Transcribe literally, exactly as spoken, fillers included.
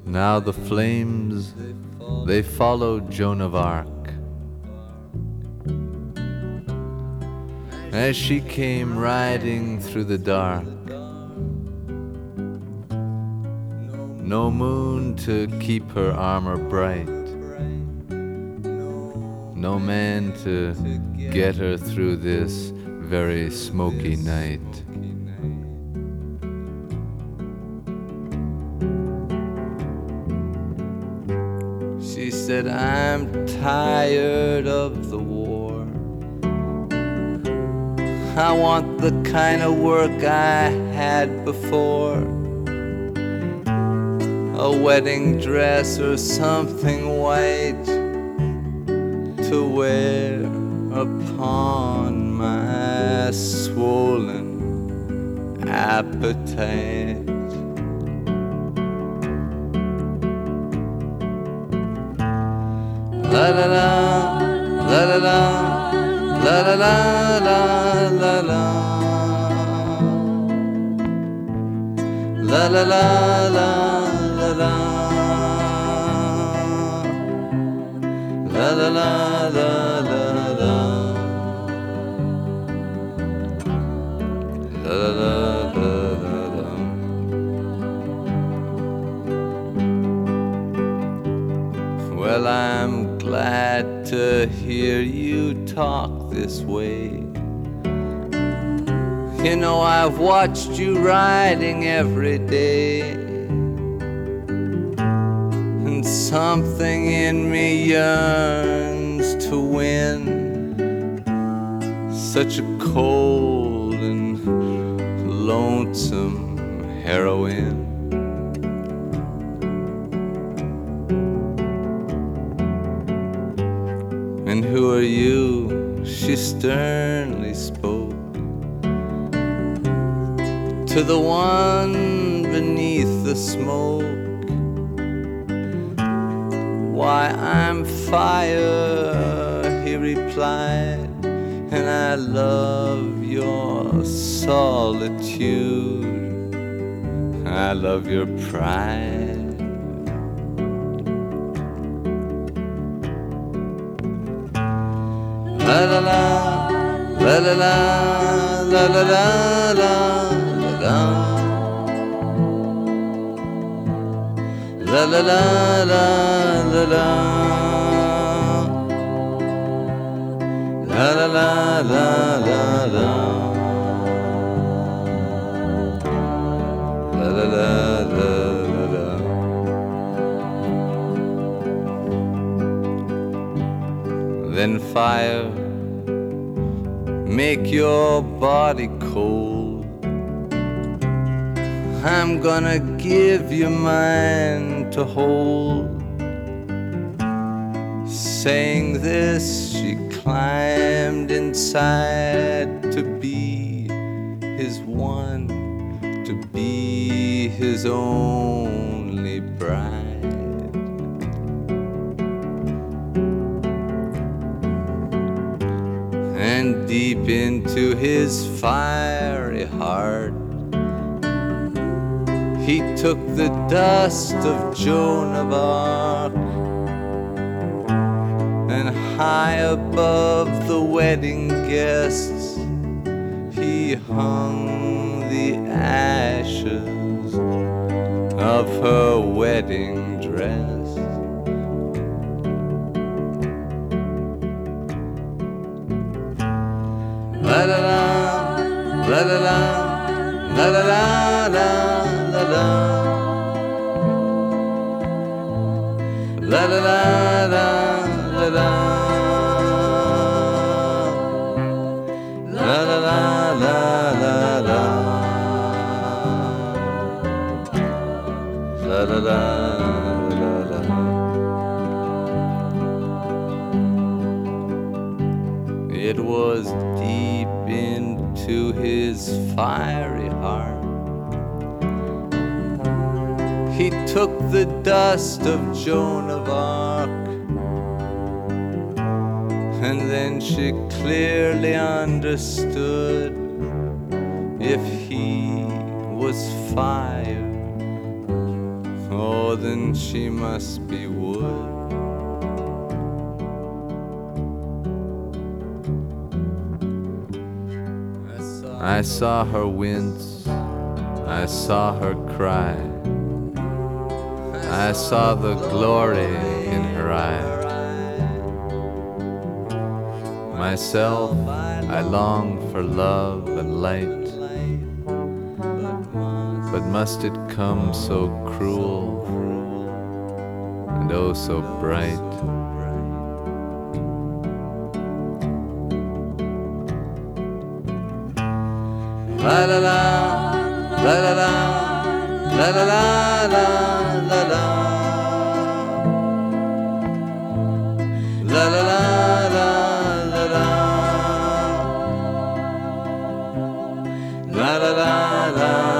Now the flames, they followed Joan of Arc as she came riding through the dark. No moon to keep her armor bright, no man to get her through this very smoky night. She said, I'm tired of the war. I want the kind of work I had before. A wedding dress or something white to wear upon my swollen appetite. La la la, la la la, la la la, la la la, la la la, la la la, la la la, la la la, la la la. Well, I'm glad to hear you talk this way. You know, I've watched you riding every day, and something in me yearns to win such a cold and lonesome heroine. And who are you? She sternly spoke to the one beneath the smoke. Why, I'm fire, he replied, and I love your solitude. I love your pride. La la la, la la la, la la la, la la la, la la la, la la la, la la la, la la la, la la la, la la. Then fire, make your body cold. I'm gonna give you mine to hold. Saying this, she climbed inside to be his one, to be his only bride. And deep into his fiery heart, he took the dust of Joan of Arc, and high above the wedding guests, he hung the ashes of her wedding dress. La la la, la la la, la la la, la la la, la la la, la la la, la la la, la la la, la la la. It was deep into his fiery heart. He took the dust of Joan of Arc, and then she clearly understood if he was fire or Oh, then she must be wood. I saw her wince, I saw her cry, I saw the glory in her eye. Myself, I long for love and light, but must it come so cruel and oh so bright? La la la, la la la, la la la la la la, la la la la la la, la la la la.